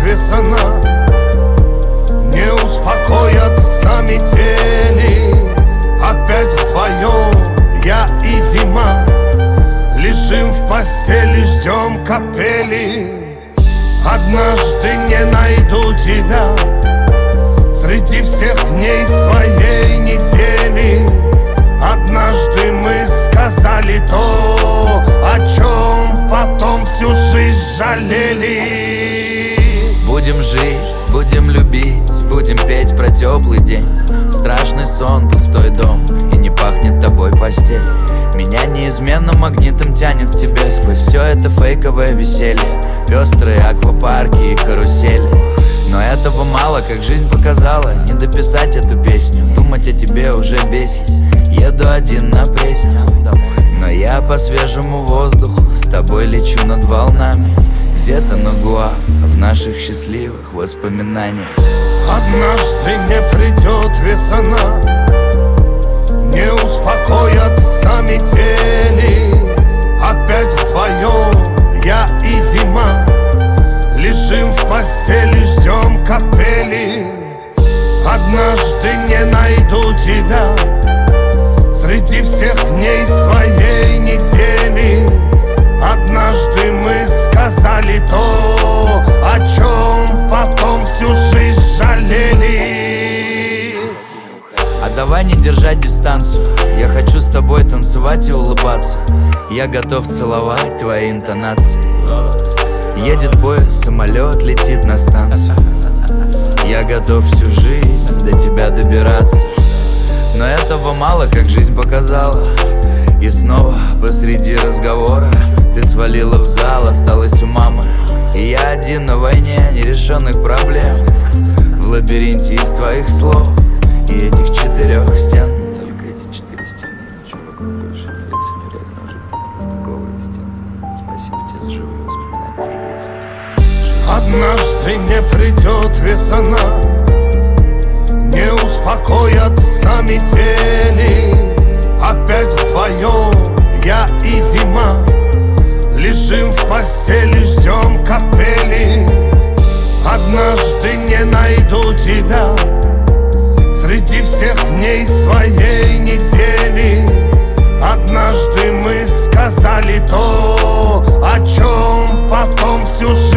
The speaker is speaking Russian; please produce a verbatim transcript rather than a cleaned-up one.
весна, не успокоятся метели. Опять вдвоем я и зима, лежим в постели, ждем капели. Однажды не найду тебя среди всех дней своей недели. Однажды мы сказали то, о чем потом всю жизнь жалели. Будем жить, будем любить, будем петь про теплый день. Страшный сон, пустой дом, и не пахнет тобой постель. Меня неизменно магнитом тянет к тебе сквозь все это фейковое веселье, пестрые аквапарки и карусели. Но этого мало, как жизнь показала, не дописать эту песню. Думать о тебе уже бесит, еду один на Пресне. Но я по свежему воздуху с тобой лечу над волнами, где-то на Гуа, в наших счастливых воспоминаниях. Однажды не придет весна, не успокоятся метели. Опять вдвоем я и зима, лежим в постели, ждем капели. Однажды не найду тебя среди всех дней своей недели. Однажды мы сказали то, о чем потом всю жизнь жалели. А давай не держать дистанцию, я хочу с тобой танцевать и улыбаться. Я готов целовать твои интонации. Едет поезд, самолет летит на станцию. Я готов всю жизнь до тебя добираться. Но этого мало, как жизнь показала. И снова посреди разговора ты свалила в зал, осталась у мамы. И я один на войне нерешенных проблем, в лабиринте из твоих слов и этих четырех стен. Только эти четыре стены, ничего вокруг больше не верится, нереально уже просто голые стены. Спасибо тебе за живые воспоминания, ты есть. Однажды не придет весна, не успокоятся метели. Опять вдвоем я и зима, лежим в постели, ждем капели. Однажды не найду тебя среди всех дней своей недели. Однажды мы сказали то, о чем потом всю жизнь